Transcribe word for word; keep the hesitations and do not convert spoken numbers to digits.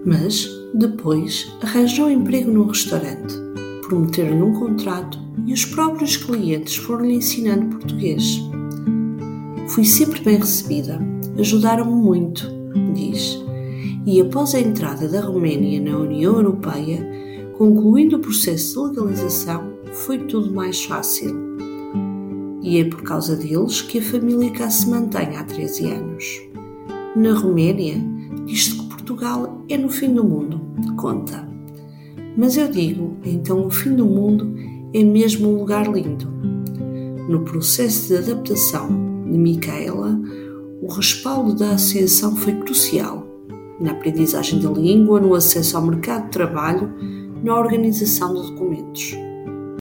Mas, depois, arranjou emprego num restaurante, prometeram-lhe um contrato e os próprios clientes foram-lhe ensinando português. Fui sempre bem recebida, ajudaram-me muito, diz, e após a entrada da Roménia na União Europeia, concluindo o processo de legalização, foi tudo mais fácil. E é por causa deles que a família cá se mantém há treze anos. Na Roménia, diz-se que Portugal é no fim do mundo, conta. Mas eu digo, então o fim do mundo é mesmo um lugar lindo. No processo de adaptação de Micaela, o respaldo da associação foi crucial, na aprendizagem da língua, no acesso ao mercado de trabalho, na organização de documentos.